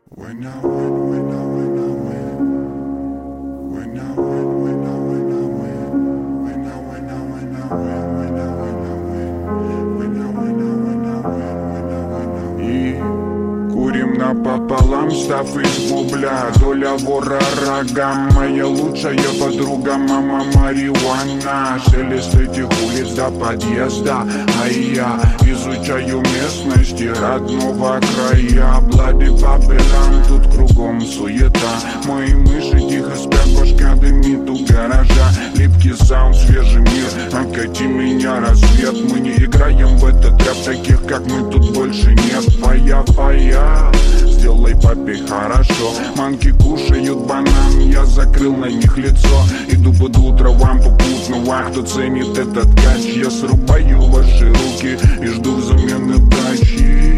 When I win, when I win, I win. When I win, when I win, I win. When I win, I win, I win. When I win, I win. When I win, I win, I win. When I win, I win. И курим напополам, став из бубля. Доля вора рогам, моя лучшая подруга, мама марихуана. Шелест этих улиц до подъезда, а я изучаю местности родного края. Блади Бабелан, тут кругом суета. Мои мыши тихо спят, башка дымит у гаража. Липкий саунд, свежий мир, окати меня рассвет. Мы не играем в этот рэп, таких как мы тут больше нет. Фая, сделай папе хорошо. Манки кушают банан, я закрыл на них лицо. Иду под утро вам попутного, кто ценит этот кач. Я срубаю ваши руки и жду взамен удачи.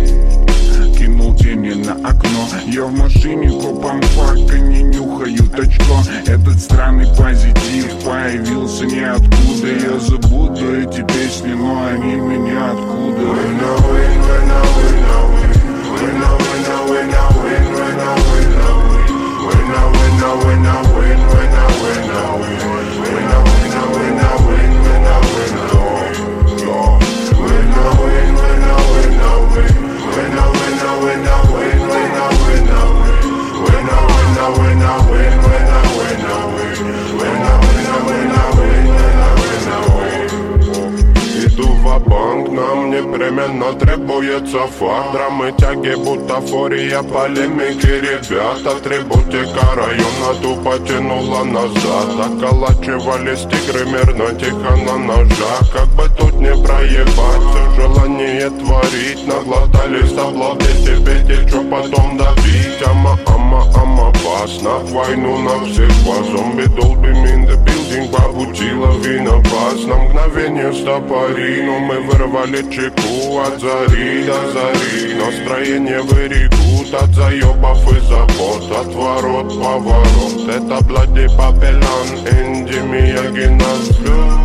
Кинул тени на окно, я в машине копам фак, они нюхают очко. Этот странный позитив появился ниоткуда. Я забуду эти песни, но они меня откуда. When I win, when I win, I win. When I win, I win, I win. When I win, I win. When I win, I win, I win. When I win, I win. When I win, I win, I win. When I win, I win. When I win, when I win, I win. When I win, I win, I win. When I win, I win. When I win, I win, I win. When I win, I win. When I win, I win, I win. When I win, I win. Иду ва-банк, нам непременно требуется факт. Драмы, тяги, бутафория, полемики, ребята. Атрибутика района тупо тянула назад. Околачивались тигры мирно, тихо на ножах. Как бы тут не проебать, все желание творить. Наглотались таблоты, тебе течу потом давить. Ама, бас, на войну на всех вас. Зомби долбим in the building, побудила вина вас. На мгновение стопори, но мы вырвали чеку от зари до зари. Настроение берегут от заебов и забот. Отворот, поворот, это Блади Бабелан. Энди Мияги на взлет.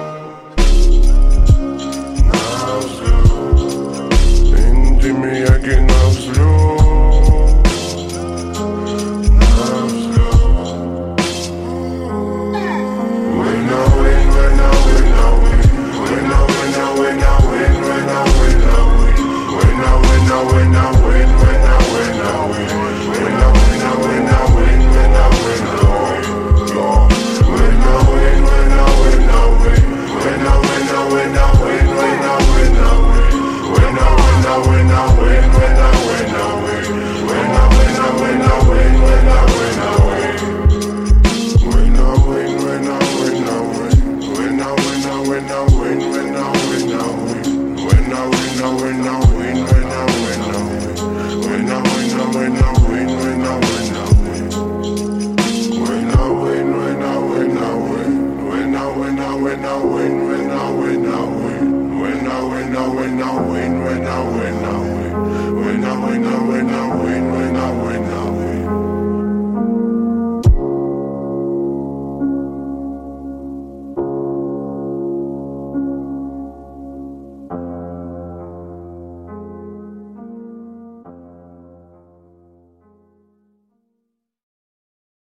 Энди Мияги на взлет. When I win,